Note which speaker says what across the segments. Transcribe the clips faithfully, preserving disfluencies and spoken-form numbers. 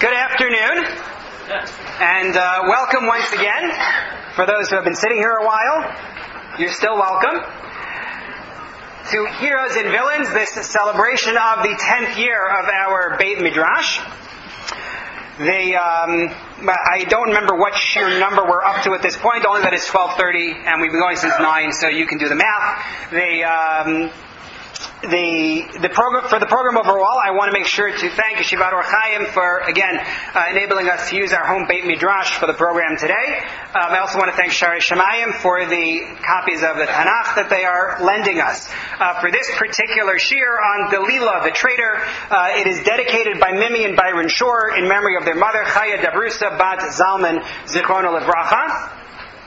Speaker 1: Good afternoon, and uh, welcome once again. For those who have been sitting here a while, you're still welcome to Heroes and Villains, this celebration of the tenth year of our Beit Midrash. The, um, I don't remember what sheer number we're up to at this point, only that it's twelve thirty, and we've been going since nine, so you can do the math. The... Um, The the program for the program overall, I want to make sure to thank Yeshivat Or Chaim for again uh, enabling us to use our home Beit Midrash for the program today. Um, I also want to thank Shari Shemayim for the copies of the Tanakh that they are lending us. Uh, for this particular shir on Delilah the traitor, uh, it is dedicated by Mimi and Byron Shore in memory of their mother Chaya Dabrusa Bat Zalman Zichrono Livracha.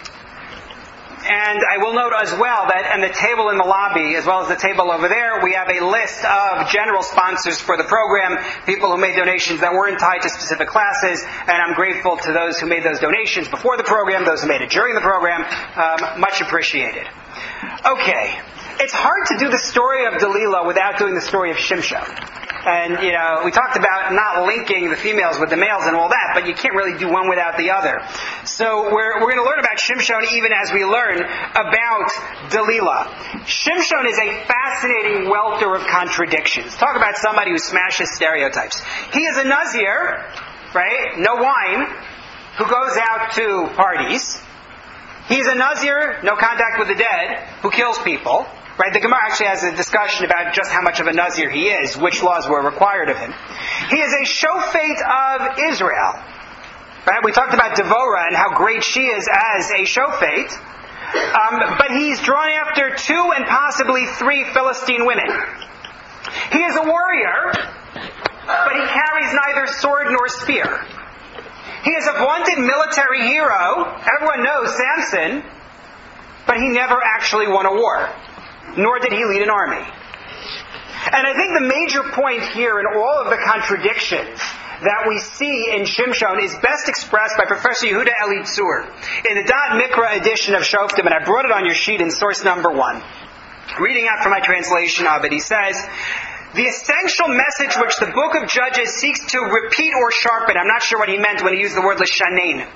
Speaker 1: And I will note as well that on the table in the lobby, as well as the table over there, we have a list of general sponsors for the program, people who made donations that weren't tied to specific classes, and I'm grateful to those who made those donations before the program, those who made it during the program. Um, much appreciated. Okay, it's hard to do the story of Delilah without doing the story of Shimshon. And, you know, we talked about not linking the females with the males and all that, but you can't really do one without the other. So we're we're going to learn about Shimshon even as we learn about Delilah. Shimshon is a fascinating welter of contradictions. Talk about somebody who smashes stereotypes. He is a Nazir, right? No wine, who goes out to parties. He's a Nazir, no contact with the dead, who kills people. Right, the Gemara actually has a discussion about just how much of a Nazir he is, which laws were required of him. He is a Shofet of Israel. Right, we talked about Devorah and how great she is as a Shofet. Um, but he's drawn after two and possibly three Philistine women. He is a warrior, but he carries neither sword nor spear. He is a vaunted military hero. Everyone knows Samson, but he never actually won a war. Nor did he lead an army. And I think the major point here in all of the contradictions that we see in Shimshon is best expressed by Professor Yehuda Elitzur in the Da'at Mikra edition of Shoftim, and I brought it on your sheet in source number one. Reading out from my translation of it, he says, the essential message which the book of Judges seeks to repeat or sharpen, I'm not sure what he meant when he used the word l'shanein,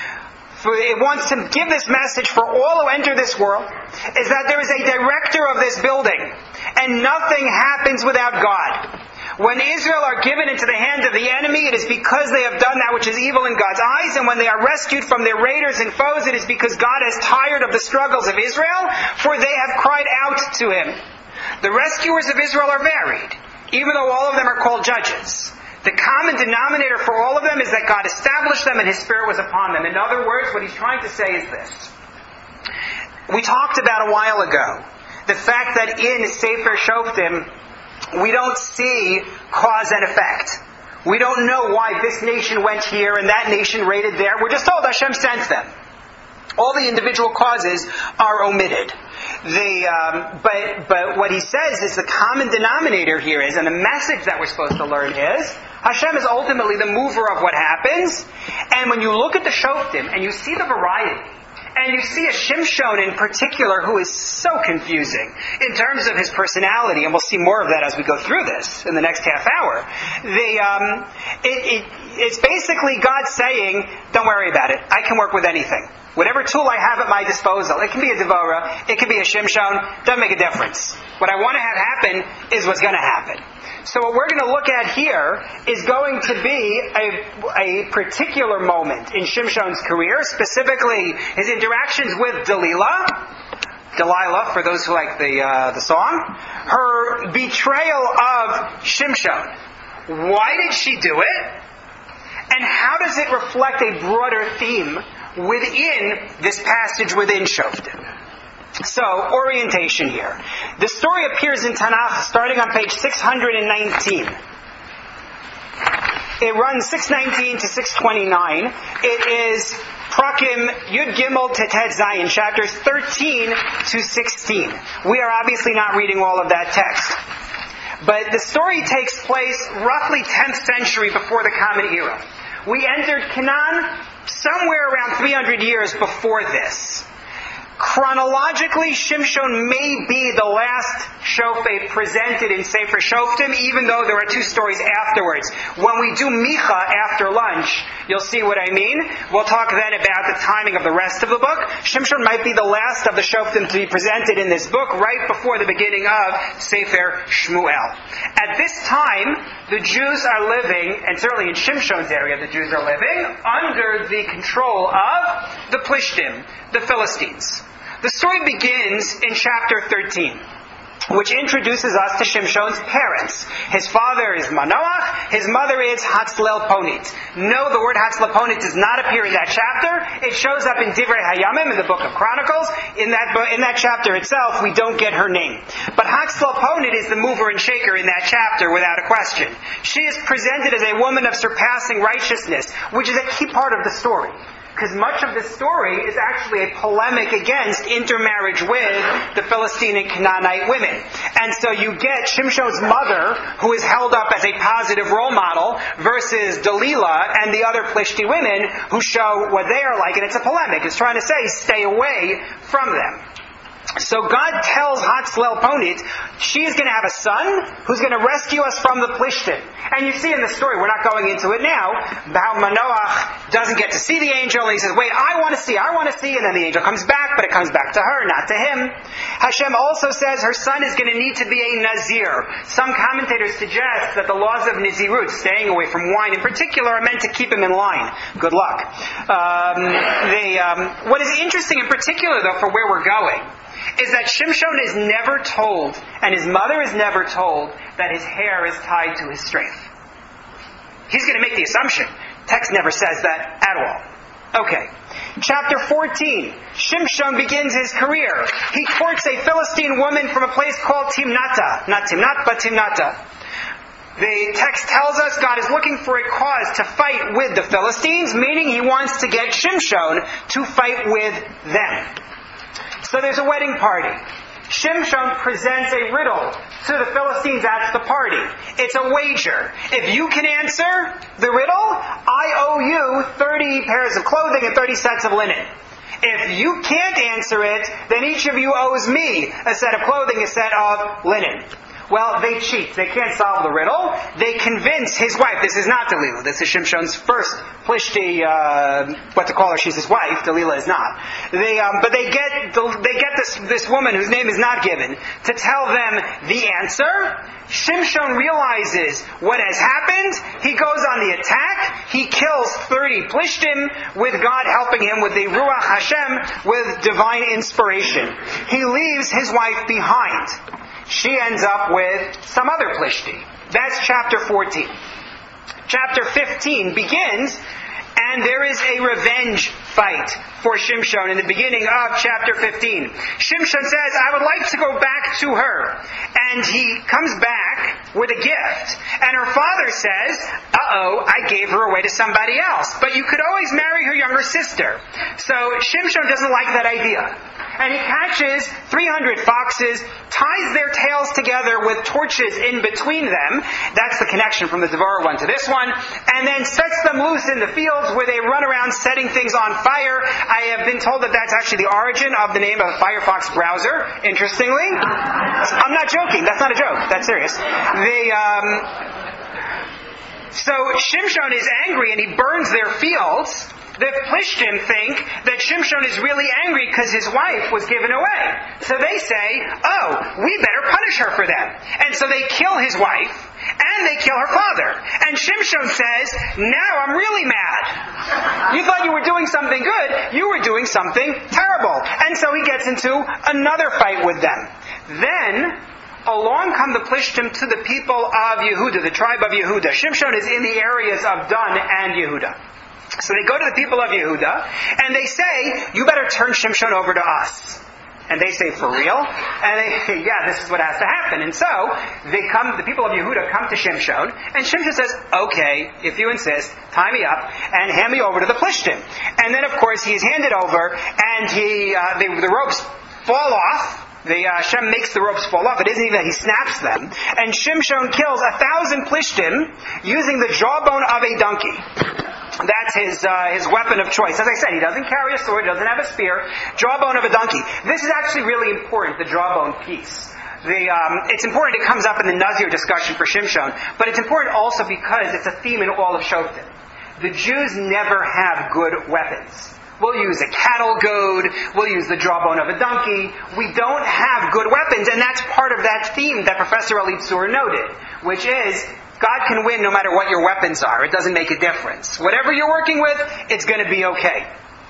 Speaker 1: it wants to give this message for all who enter this world, is that there is a director of this building, and nothing happens without God. When Israel are given into the hand of the enemy, it is because they have done that which is evil in God's eyes, and when they are rescued from their raiders and foes, it is because God is tired of the struggles of Israel, for they have cried out to Him. The rescuers of Israel are varied, even though all of them are called judges. The common denominator for all of them is that God established them and His Spirit was upon them. In other words, what he's trying to say is this. We talked about a while ago the fact that in Sefer Shoftim, we don't see cause and effect. We don't know why this nation went here and that nation raided there. We're just told Hashem sent them. All the individual causes are omitted. The, um, but, but what he says is the common denominator here is, and the message that we're supposed to learn is, Hashem is ultimately the mover of what happens. And when you look at the Shoftim and you see the variety, and you see a Shimshon in particular who is so confusing in terms of his personality, and we'll see more of that as we go through this in the next half hour. The, um, it, it, it's basically God saying, don't worry about it. I can work with anything. Whatever tool I have at my disposal, it can be a Devorah, it can be a Shimshon, doesn't make a difference. What I want to have happen is what's going to happen. So what we're going to look at here is going to be a, a particular moment in Shimshon's career, specifically his interactions with Delilah, Delilah, for those who like the uh, the song, her betrayal of Shimshon. Why did she do it? And how does it reflect a broader theme within this passage within Shoftim? So, orientation here. The story appears in Tanakh starting on page six hundred nineteen. It runs six nineteen to six twenty-nine. It is Prakim Yud Gimel Tetet Zayin, chapters thirteen to sixteen. We are obviously not reading all of that text. But the story takes place roughly tenth century before the Common Era. We entered Canaan somewhere around three hundred years before this. Chronologically, Shimshon may be the last shofet presented in Sefer Shoftim, even though there are two stories afterwards. When we do Micha after lunch, you'll see what I mean. We'll talk then about the timing of the rest of the book. Shimshon might be the last of the Shoftim to be presented in this book, right before the beginning of Sefer Shmuel. At this time, the Jews are living, and certainly in Shimshon's area the Jews are living, under the control of the Plishtim, the Philistines. The story begins in chapter thirteen, which introduces us to Shimshon's parents. His father is Manoach, his mother is Hatzlelponit. No, the word Hatzlelponit does not appear in that chapter. It shows up in Divrei Hayamim, in the book of Chronicles. In that, in that chapter itself, we don't get her name. But Hatzlelponit is the mover and shaker in that chapter, without a question. She is presented as a woman of surpassing righteousness, which is a key part of the story. Because much of this story is actually a polemic against intermarriage with the Philistine and Canaanite women. And so you get Shimshon's mother, who is held up as a positive role model, versus Delilah and the other Plishti women who show what they are like. And it's a polemic. It's trying to say, stay away from them. So God tells Hatzlelponit, she is going to have a son who's going to rescue us from the Plishtim. And you see in the story, we're not going into it now, how Manoach doesn't get to see the angel, and he says, wait, I want to see, I want to see, and then the angel comes back, but it comes back to her, not to him. Hashem also says her son is going to need to be a Nazir. Some commentators suggest that the laws of Nazirut, staying away from wine in particular, are meant to keep him in line. Good luck. Um, they, um, what is interesting in particular, though, for where we're going, is that Shimshon is never told, and his mother is never told, that his hair is tied to his strength. He's going to make the assumption. Text never says that at all. Okay. Chapter fourteen. Shimshon begins his career. He courts a Philistine woman from a place called Timnata. Not Timnat, but Timnata. The text tells us God is looking for a cause to fight with the Philistines, meaning he wants to get Shimshon to fight with them. So there's a wedding party. Shimshon presents a riddle to the Philistines at the party. It's a wager. If you can answer the riddle, I owe you thirty pairs of clothing and thirty sets of linen. If you can't answer it, then each of you owes me a set of clothing, a set of linen. Well, they cheat. They can't solve the riddle. They convince his wife. This is not Delilah. This is Shimshon's first Plishti, uh, what to call her. She's his wife. Delilah is not. They, um, but they get, they get this, this woman whose name is not given to tell them the answer. Shimshon realizes what has happened. He goes on the attack. He kills thirty Plishtim with God helping him with the Ruach Hashem, with divine inspiration. He leaves his wife behind. She ends up with some other Plishti. That's chapter fourteen. Chapter fifteen begins, and there is a revenge fight for Shimshon in the beginning of chapter fifteen. Shimshon says, I would like to go back to her. And he comes back with a gift. And her father says, uh-oh, I gave her away to somebody else. But you could always marry her younger sister. So Shimshon doesn't like that idea. And he catches three hundred foxes, ties their tails together with torches in between them. That's the connection from the Devorah one to this one. And then sets them loose in the fields where they run around setting things on fire. I have been told that that's actually the origin of the name of the Firefox browser, interestingly. I'm not joking. That's not a joke. That's serious. They, um... So Shimshon is angry and he burns their fields. The Plishtim think that Shimshon is really angry because his wife was given away. So they say, oh, we better punish her for that. And so they kill his wife, and they kill her father. And Shimshon says, now I'm really mad. You thought you were doing something good, you were doing something terrible. And so he gets into another fight with them. Then, along come the Plishtim to the people of Yehuda, the tribe of Yehuda. Shimshon is in the areas of Dan and Yehuda. So they go to the people of Yehuda, and they say, you better turn Shimshon over to us. And they say, for real? And they say, yeah, this is what has to happen. And so, they come, the people of Yehuda come to Shimshon, and Shimshon says, okay, if you insist, tie me up, and hand me over to the Plishtim. And then, of course, he is handed over, and he, uh, the, the ropes fall off. The uh, Hashem makes the ropes fall off. It isn't even that he snaps them. And Shimshon kills a thousand Plishtim using the jawbone of a donkey. That's his uh, his weapon of choice. As I said, he doesn't carry a sword, he doesn't have a spear, jawbone of a donkey. This is actually really important, the jawbone piece. The, um, it's important it comes up in the Nazir discussion for Shimshon, but it's important also because it's a theme in all of Shoftim. The Jews never have good weapons. We'll use a cattle goad, we'll use the jawbone of a donkey. We don't have good weapons, and that's part of that theme that Professor Elitzur noted, which is God can win no matter what your weapons are. It doesn't make a difference. Whatever you're working with, it's going to be okay.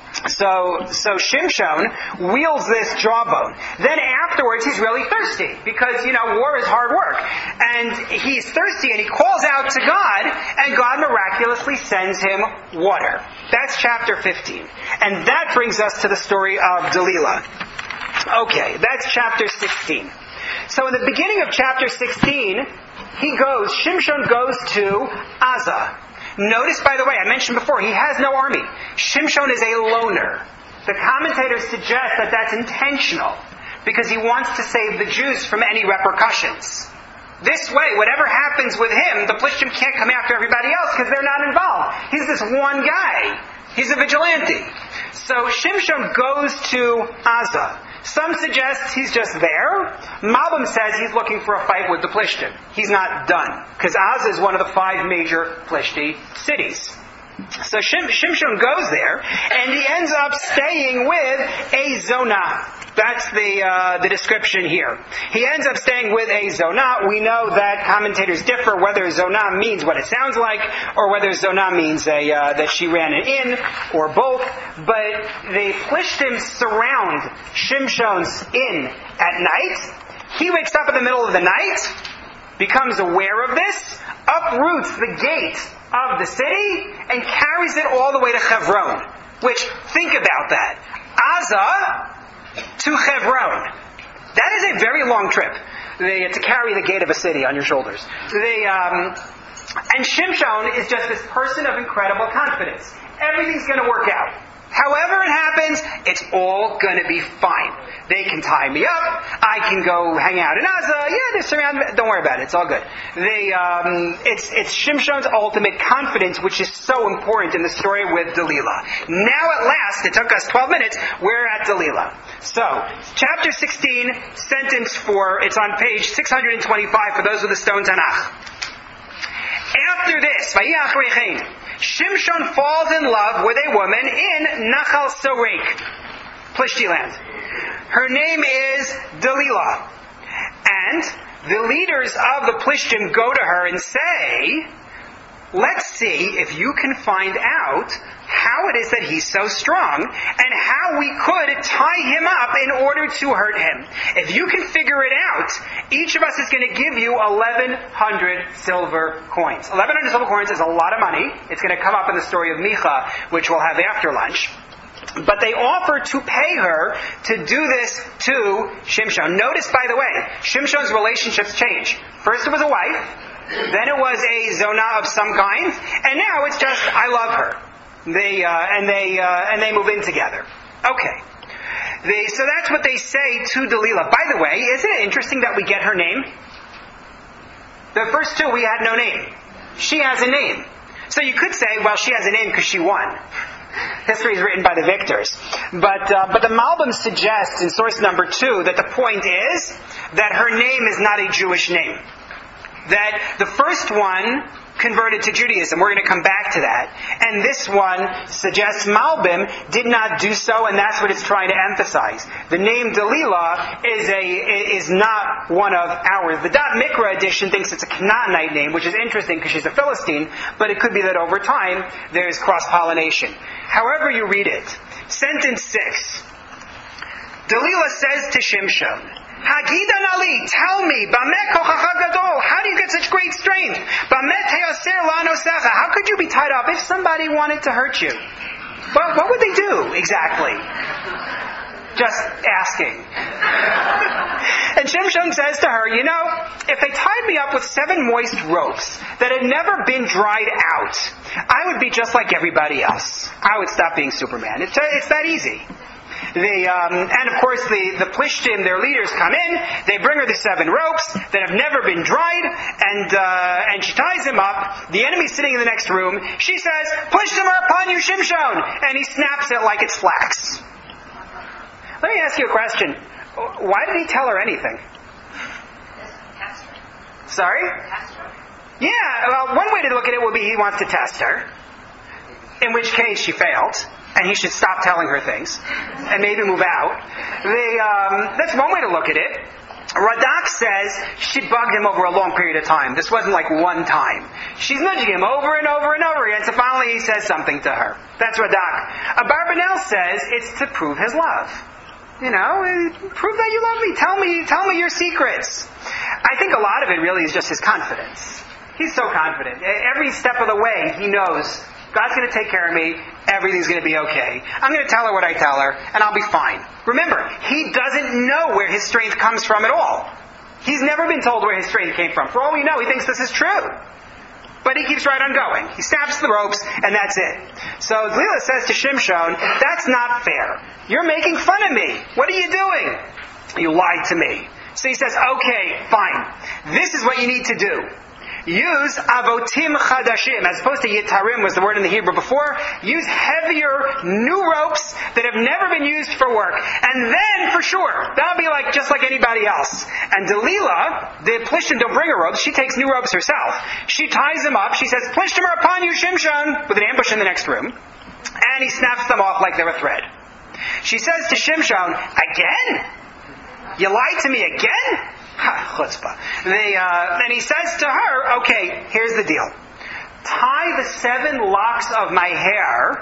Speaker 1: So, so Shimshon wields this jawbone. Then afterwards, he's really thirsty because, you know, war is hard work. And he's thirsty and he calls out to God, and God miraculously sends him water. That's chapter fifteen. And that brings us to the story of Delilah. Okay, that's chapter sixteen. So in the beginning of chapter sixteen, he goes, Shimshon goes to Azah. Notice, by the way, I mentioned before, he has no army. Shimshon is a loner. The commentators suggest that that's intentional because he wants to save the Jews from any repercussions. This way, whatever happens with him, the Plishtim can't come after everybody else because they're not involved. He's this one guy. He's a vigilante. So Shimshon goes to Azah. Some suggest he's just there. Malbim says he's looking for a fight with the Plishtim. He's not done. Because Azah is one of the five major Plishti cities. So Shim, Shimshon goes there, and he ends up staying with a Zonah. That's the uh, the description here. He ends up staying with a Zonah. We know that commentators differ whether Zonah means what it sounds like, or whether Zonah means a uh, that she ran an inn, or both. But the Plishtim surround Shimshon's inn at night. He wakes up in the middle of the night, becomes aware of this, uproots the gate of the city, and carries it all the way to Hebron. Which, think about that. Azah to Hebron. That is a very long trip. They, to carry the gate of a city on your shoulders. They, um, and Shimshon is just this person of incredible confidence. Everything's going to work out. However it happens, it's all going to be fine. They can tie me up. I can go hang out in Azah. Yeah, they're surrounded. Don't worry about it. It's all good. They, um, it's, it's Shimshon's ultimate confidence, which is so important in the story with Delilah. Now at last, it took us twelve minutes, we're at Delilah. So, chapter sixteen, sentence four, it's on page six hundred twenty-five for those with the Stone Tanakh. After this, Vayach Rechein, Shimshon falls in love with a woman in Nachal Sorek, Plishti land. Her name is Delilah. And the leaders of the Plishtim go to her and say, let's see if you can find out how it is that he's so strong and how we could tie him up in order to hurt him. If you can figure it out, each of us is going to give you eleven hundred silver coins. eleven hundred silver coins is a lot of money. It's going to come up in the story of Micha, which we'll have after lunch. But they offer to pay her to do this to Shimshon. Notice, by the way, Shimshon's relationships change. First it was a wife, then it was a Zonah of some kind, and now it's just, I love her. They, uh, and they, uh, and they move in together. Okay. They, so that's what they say to Delilah. By the way, isn't it interesting that we get her name? The first two, we had no name. She has a name. So you could say, well, she has a name because she won. History is written by the victors. But uh, but the Malbim suggests in source number two that the point is that her name is not a Jewish name. That the first one converted to Judaism. We're going to come back to that. And this one suggests Malbim did not do so, and that's what it's trying to emphasize. The name Delilah is a is not one of ours. The Dot Mikra edition thinks it's a Canaanite name, which is interesting because she's a Philistine, but it could be that over time there's cross-pollination. However you read it. Sentence six. Delilah says to Shimshon, Hagidan Ali, tell me, Bamet kochacha gadol, how do you get such great strength? Bamet heyoser lanosecha, how could you be tied up if somebody wanted to hurt you? But what would they do exactly? Just asking. And Shimshon says to her, you know, if they tied me up with seven moist ropes that had never been dried out, I would be just like everybody else. I would stop being Superman. It's, it's that easy. They, um, and of course the, the Plishtim, their leaders, come in, they bring her the seven ropes that have never been dried, and uh, and she ties him up. The enemy's sitting in the next room. She says, Plishtim are upon you, Shimshon! And he snaps it like it's flax. Let me ask you a question. Why did he tell her anything? Sorry? Yeah, well, one way to look at it would be he wants to test her, in which case she failed, and he should stop telling her things, and maybe move out. They, um, that's one way to look at it. Radak says she bugged him over a long period of time. This wasn't like one time. She's nudging him over and over and over again, so finally he says something to her. That's Radak. Abarbanel says it's to prove his love. You know, prove that you love me. Tell me, tell me your secrets. I think a lot of it really is just his confidence. He's so confident. Every step of the way, he knows God's going to take care of me. Everything's going to be okay. I'm going to tell her what I tell her, and I'll be fine. Remember, he doesn't know where his strength comes from at all. He's never been told where his strength came from. For all we know, he thinks this is true. But he keeps right on going. He snaps the ropes, and that's it. So Delilah says to Shimshon, that's not fair. You're making fun of me. What are you doing? You lied to me. So he says, okay, fine. This is what you need to do. Use avotim chadashim, as opposed to yitarim was the word in the Hebrew before. Use heavier, new ropes that have never been used for work. And then, for sure, that'll be like just like anybody else. And Delilah, the Plishtim don't bring her ropes. She takes new ropes herself. She ties them up. She says, Plishtim are upon you, Shimshon, with an ambush in the next room. And he snaps them off like they're a thread. She says to Shimshon, again? You lied to me again? Ha, chutzpah. They, uh, and he says to her, okay, here's the deal. Tie the seven locks of my hair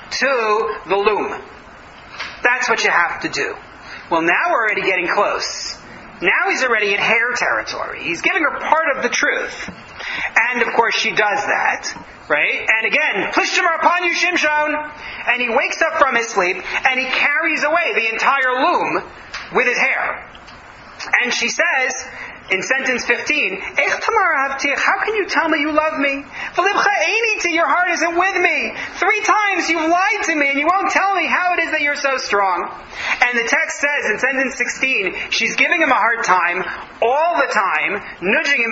Speaker 1: to the loom. That's what you have to do. Well, now we're already getting close. Now he's already in hair territory. He's giving her part of the truth. And of course she does that. Right? And again, Plishtim are upon you, Shimshon! And he wakes up from his sleep and he carries away the entire loom with his hair. And she says, in sentence fifteen, how can you tell me you love me? Your heart isn't with me. Three times you've lied to me and you won't tell me how it is that you're so strong. And the text says in sentence sixteen, she's giving him a hard time all the time, nudging him,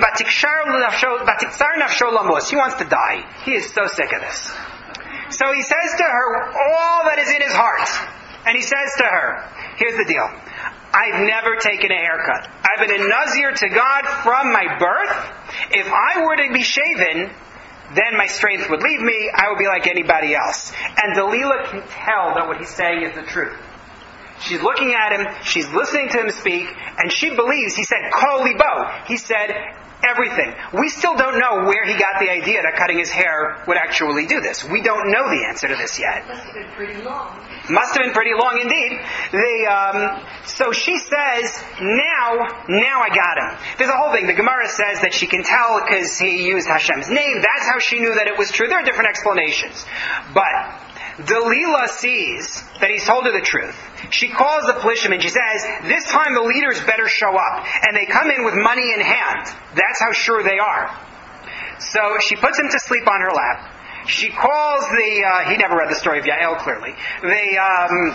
Speaker 1: he wants to die. He is so sick of this. So he says to her all that is in his heart. And he says to her, here's the deal. I've never taken a haircut. I've been a Nazir to God from my birth. If I were to be shaven, then my strength would leave me. I would be like anybody else. And Delilah can tell that what he's saying is the truth. She's looking at him, she's listening to him speak, and she believes he said, Kol libo. He said everything. We still don't know where he got the idea that cutting his hair would actually do this. We don't know the answer to this yet.
Speaker 2: Must have been pretty long.
Speaker 1: Must have been pretty long indeed. They, um, so she says, now, now I got him. There's a whole thing. The Gemara says that she can tell because he used Hashem's name. That's how she knew that it was true. There are different explanations. But Delilah sees that he's told her the truth. She calls the Plishtim and she says, this time the leaders better show up. And they come in with money in hand. That's how sure they are. So she puts him to sleep on her lap. She calls the, uh, he never read the story of Yael clearly. The, um,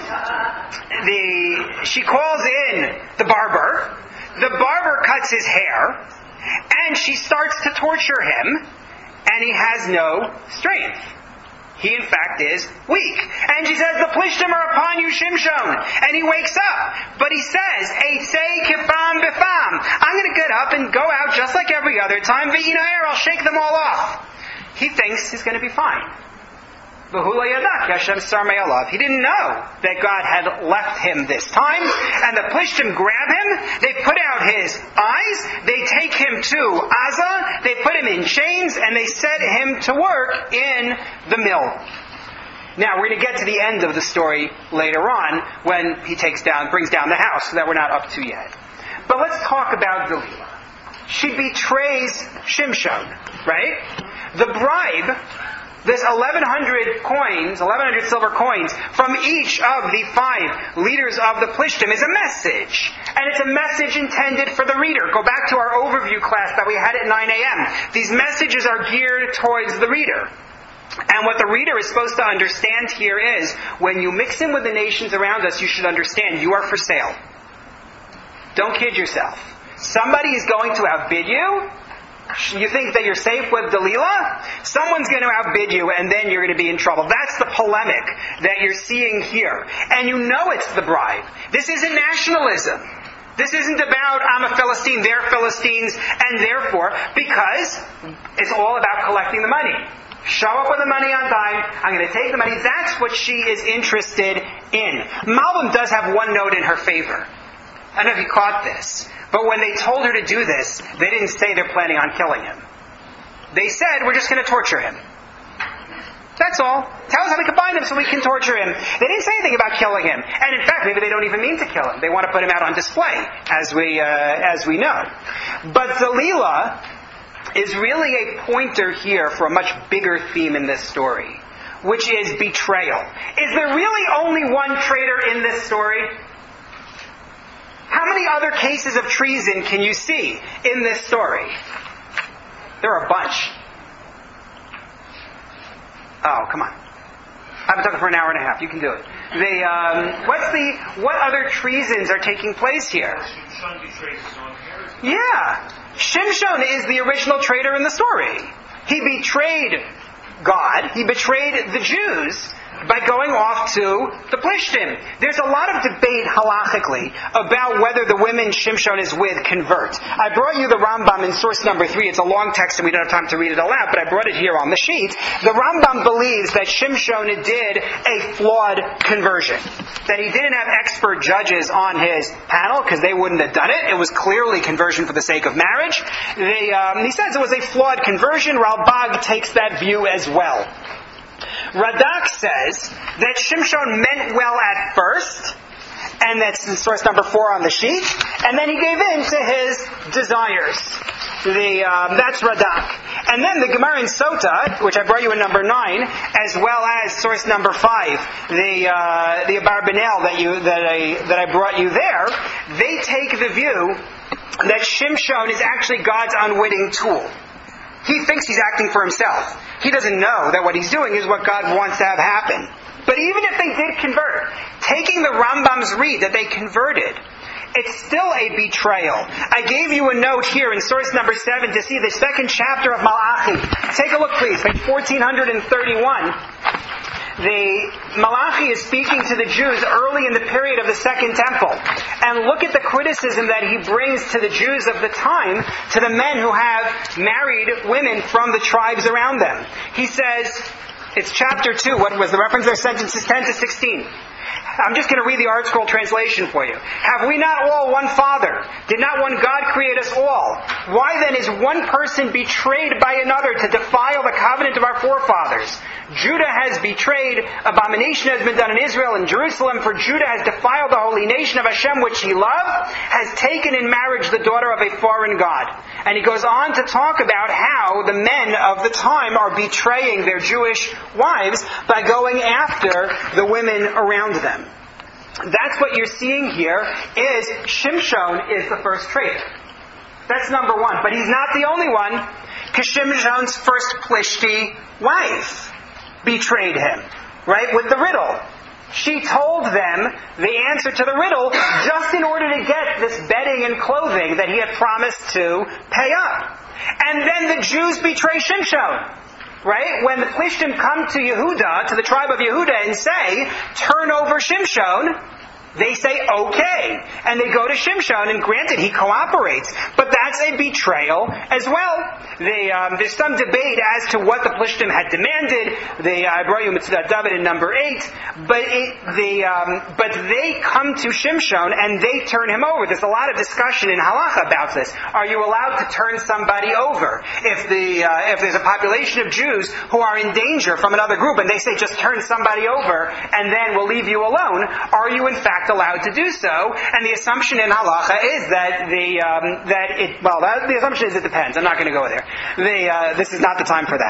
Speaker 1: the, she calls in the barber. The barber cuts his hair. And she starts to torture him. And he has no strength. He, in fact, is weak. And she says, the Plishtim are upon you, Shimshon. And he wakes up. But he says, Eitzei kifam bifam. I'm going to get up and go out just like every other time. V'inair, I'll shake them all off. He thinks he's going to be fine. V'hula yadak, Hashem sar me'alav. He didn't know that God had left him this time. And the Plishtim grab him. They put out his eyes. They take him to Aza. They put him in chains. And they set him to work in the mill. Now, we're going to get to the end of the story later on when he takes down, brings down the house that we're not up to yet. But let's talk about Delilah. She betrays Shimshon, right? The bribe, this eleven hundred coins, eleven hundred silver coins from each of the five leaders of the Plishtim is a message. And it's a message intended for the reader. Go back to our overview class that we had at nine a.m. These messages are geared towards the reader. And what the reader is supposed to understand here is, when you mix in with the nations around us, you should understand you are for sale. Don't kid yourself. Somebody is going to outbid you. You think that you're safe with Delilah? Someone's going to outbid you, and then you're going to be in trouble. That's the polemic that you're seeing here. And you know it's the bribe. This isn't nationalism. This isn't about, I'm a Philistine, they're Philistines, and therefore, because it's all about collecting the money. Show up with the money on time. I'm going to take the money. That's what she is interested in. Malbim does have one note in her favor. I don't know if you caught this. But when they told her to do this, they didn't say they're planning on killing him. They said, we're just going to torture him. That's all. Tell us how we can bind him so we can torture him. They didn't say anything about killing him. And in fact, maybe they don't even mean to kill him. They want to put him out on display, as we, uh, as we know. But Delilah is really a pointer here for a much bigger theme in this story, which is betrayal. Is there really only one traitor in this story? How many other cases of treason can you see in this story? There are a bunch. Oh, come on. I've been talking for an hour and a half. You can do it. The, um, what's the, what other treasons are taking place here? Yeah. Shimshon is the original traitor in the story. He betrayed God. He betrayed the Jews by going off to the Plishtim. There's a lot of debate halachically about whether the women Shimshon is with convert. I brought you the Rambam in source number three. It's a long text and we don't have time to read it aloud, but I brought it here on the sheet. The Rambam believes that Shimshon did a flawed conversion. That he didn't have expert judges on his panel because they wouldn't have done it. It was clearly conversion for the sake of marriage. They, um, he says it was a flawed conversion. Ralbag takes that view as well. Radak says that Shimshon meant well at first, and that's in source number four on the sheet, and then he gave in to his desires. The, um, that's Radak. And then the Gemara in Sota, which I brought you in number nine, as well as source number five, the uh, the Abarbanel that you that I that I brought you there, they take the view that Shimshon is actually God's unwitting tool. He thinks he's acting for himself. He doesn't know that what he's doing is what God wants to have happen. But even if they did convert, taking the Rambam's read that they converted, it's still a betrayal. I gave you a note here in source number seven to see the second chapter of Malachi. Take a look, please, page fourteen thirty-one. The Malachi is speaking to the Jews early in the period of the Second Temple. And look at the criticism that he brings to the Jews of the time, to the men who have married women from the tribes around them. He says, it's chapter two, what was the reference there? Sentences ten to sixteen. I'm just going to read the Art Scroll translation for you. Have we not all one Father? Did not one God create us all? Why then is one person betrayed by another to defile the covenant of our forefathers? Judah has betrayed, abomination has been done in Israel and Jerusalem, for Judah has defiled the holy nation of Hashem which he loved, has taken in marriage the daughter of a foreign god. And he goes on to talk about how the men of the time are betraying their Jewish wives by going after the women around them. That's what you're seeing here, is Shimshon is the first traitor. That's number one. But he's not the only one, because Shimshon's first Plishti wife betrayed him, right, with the riddle. She told them the answer to the riddle just in order to get this bedding and clothing that he had promised to pay up. And then the Jews betray Shimshon. Right? When the Plishtim come to Yehuda, to the tribe of Yehuda, and say, turn over Shimshon, they say, okay. And they go to Shimshon, and granted, he cooperates. But that's a betrayal as well. They, um, there's some debate as to what the Plishtim had demanded. They, I brought you Mitzvah David in number eight. But, it, the, um, but they come to Shimshon, and they turn him over. There's a lot of discussion in Halacha about this. Are you allowed to turn somebody over? If, the, uh, if there's a population of Jews who are in danger from another group, and they say, just turn somebody over, and then we'll leave you alone, are you in fact allowed to do so? And the assumption in halacha is that the um, that it well that, the assumption is it depends. I'm not going to go there. The, uh, this is not the time for that.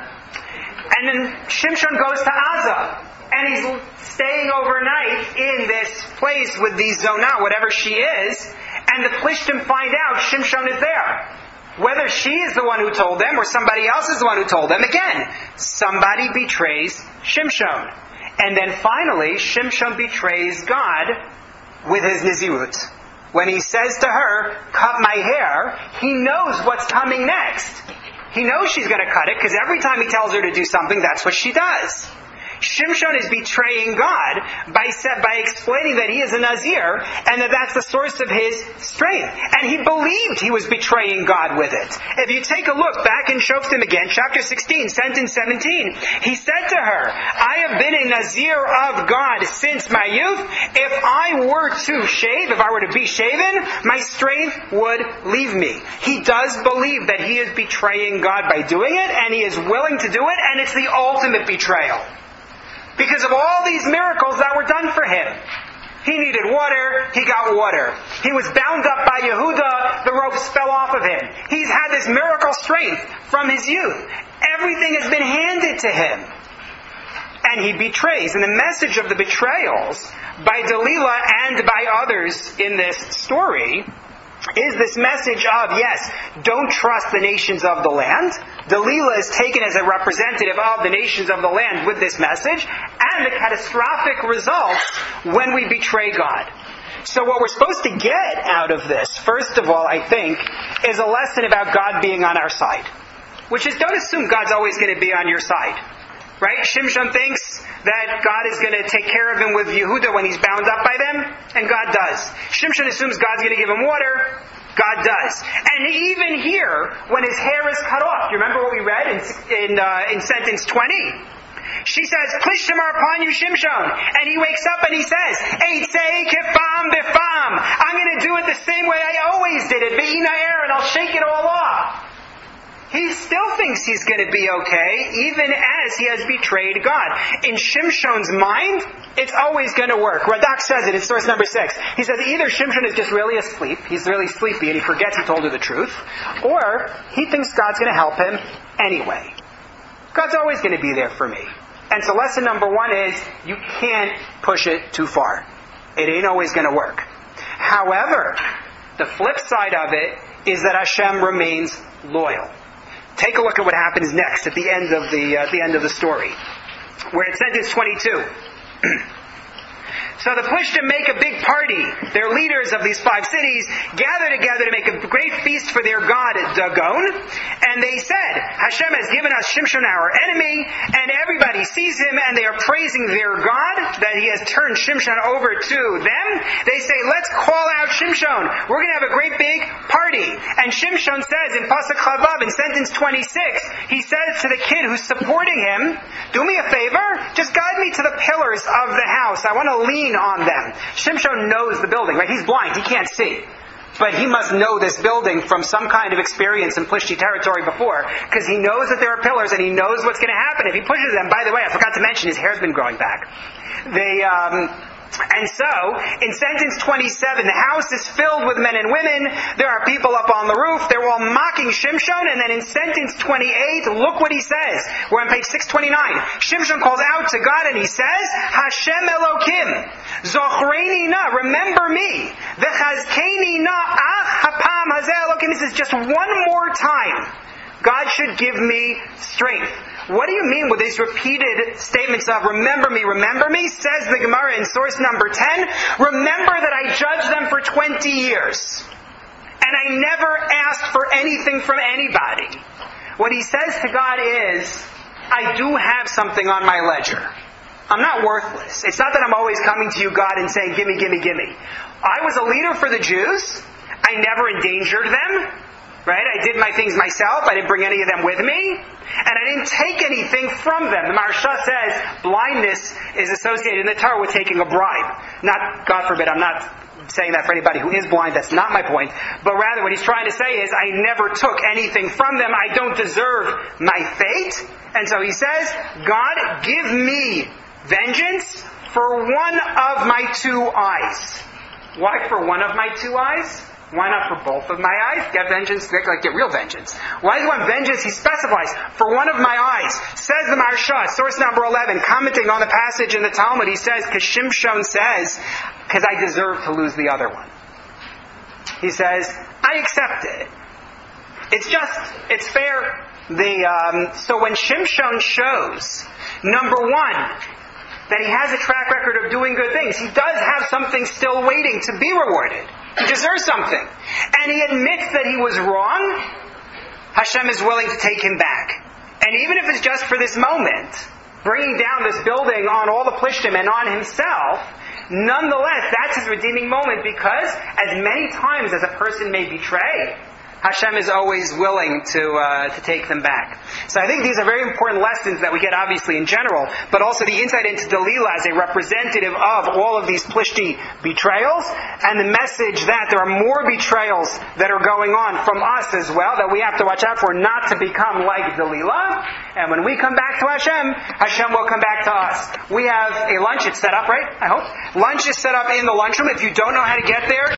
Speaker 1: And then Shimshon goes to Azza, and he's staying overnight in this place with the Zonah, whatever she is, and the Plishtim find out Shimshon is there. Whether she is the one who told them or somebody else is the one who told them, again, somebody betrays Shimshon. And then finally, Shimshon betrays God with his Nazirut. When he says to her, cut my hair, he knows what's coming next. He knows she's going to cut it because every time he tells her to do something, that's what she does. Shimshon is betraying God by by explaining that he is a Nazir and that that's the source of his strength. And he believed he was betraying God with it. If you take a look back in Shoftim again, chapter sixteen, sentence seventeen, he said to her, I have been a Nazir of God since my youth. If I were to shave, if I were to be shaven, my strength would leave me. He does believe that he is betraying God by doing it, and he is willing to do it, and it's the ultimate betrayal. Because of all these miracles that were done for him. He needed water, he got water. He was bound up by Yehuda, the ropes fell off of him. He's had this miracle strength from his youth. Everything has been handed to him. And he betrays. And the message of the betrayals by Delilah and by others in this story is this message of, yes, don't trust the nations of the land. Delilah is taken as a representative of the nations of the land with this message, and the catastrophic results when we betray God. So what we're supposed to get out of this, first of all, I think, is a lesson about God being on our side. Which is, don't assume God's always going to be on your side. Right? Shimshon thinks that God is going to take care of him with Yehuda when he's bound up by them, and God does. Shimshon assumes God's going to give him water, God does. And even here, when his hair is cut off, you remember what we read in in, uh, in sentence twenty? She says, Klish Shamar upon you, Shimshon. And he wakes up and he says, Eitzei kefam befam. I'm going to do it the same way I always did it, Be'ina er, and I'll shake it all off. He still thinks he's going to be okay, even as he has betrayed God. In Shimshon's mind, it's always going to work. Radak says it in source number six. He says either Shimshon is just really asleep, he's really sleepy and he forgets he told her the truth, or he thinks God's going to help him anyway. God's always going to be there for me. And so lesson number one is, you can't push it too far. It ain't always going to work. However, the flip side of it is that Hashem remains loyal. Take a look at what happens next at the end of the uh, the end of the story. We're at sentence twenty-two. So the Plishtim make a big party. Their leaders of these five cities gather together to make a great feast for their god Dagon. And they said, Hashem has given us Shimshon our enemy, and everybody sees him and they are praising their God, that he has turned Shimshon over to them. They say, let's call out Shimshon. We're going to have a great big party. And Shimshon says in Pasuk Chavav, in sentence twenty-six, he says to the kid who's supporting him, do me a favor, just guide me to the pillars of the house. I want to lean on them. Shimshon knows the building, right? He's blind, he can't see. But he must know this building from some kind of experience in Plishti territory before, because he knows that there are pillars and he knows what's going to happen if he pushes them. By the way, I forgot to mention, his hair's been growing back. They, um... And so, in sentence twenty-seven, the house is filled with men and women. There are people up on the roof. They're all mocking Shimshon. And then in sentence twenty-eight, look what he says. We're on page six twenty-nine. Shimshon calls out to God and he says, Hashem Elokim, Zochreini na, remember me. V'chazkeini na, ach hapam hazeh Elokim. He says, just one more time, God should give me strength. What do you mean with these repeated statements of remember me, remember me? Says the Gemara in source number ten, remember that I judged them for twenty years. And I never asked for anything from anybody. What he says to God is, I do have something on my ledger. I'm not worthless. It's not that I'm always coming to you, God, and saying, gimme, gimme, gimme. I was a leader for the Jews. I never endangered them. Right? I did my things myself. I didn't bring any of them with me. And I didn't take anything from them. The Maharsha says blindness is associated in the Torah with taking a bribe. Not, God forbid, I'm not saying that for anybody who is blind. That's not my point. But rather what he's trying to say is I never took anything from them. I don't deserve my fate. And so he says, God, give me vengeance for one of my two eyes. Why for one of my two eyes? Why not for both of my eyes? Get vengeance, like get real vengeance. Why does he want vengeance? He specifies, for one of my eyes. Says the Maharsha, source number eleven, commenting on the passage in the Talmud, he says, because Shimshon says, because I deserve to lose the other one. He says, I accept it. it's just, it's fair. The, um, so when Shimshon shows, number one, that he has a track record of doing good things, he does have something still waiting to be rewarded. He deserves something. And he admits that he was wrong, Hashem is willing to take him back. And even if it's just for this moment, bringing down this building on all the Plishtim and on himself, nonetheless, that's his redeeming moment, because as many times as a person may betray, Hashem is always willing to uh, to take them back. So I think these are very important lessons that we get obviously in general, but also the insight into Delilah as a representative of all of these Plishti betrayals, and the message that there are more betrayals that are going on from us as well, that we have to watch out for, not to become like Delilah. And when we come back to Hashem, Hashem will come back to us. We have a lunch, it's set up, right? I hope. Lunch is set up in the lunchroom. If you don't know how to get there,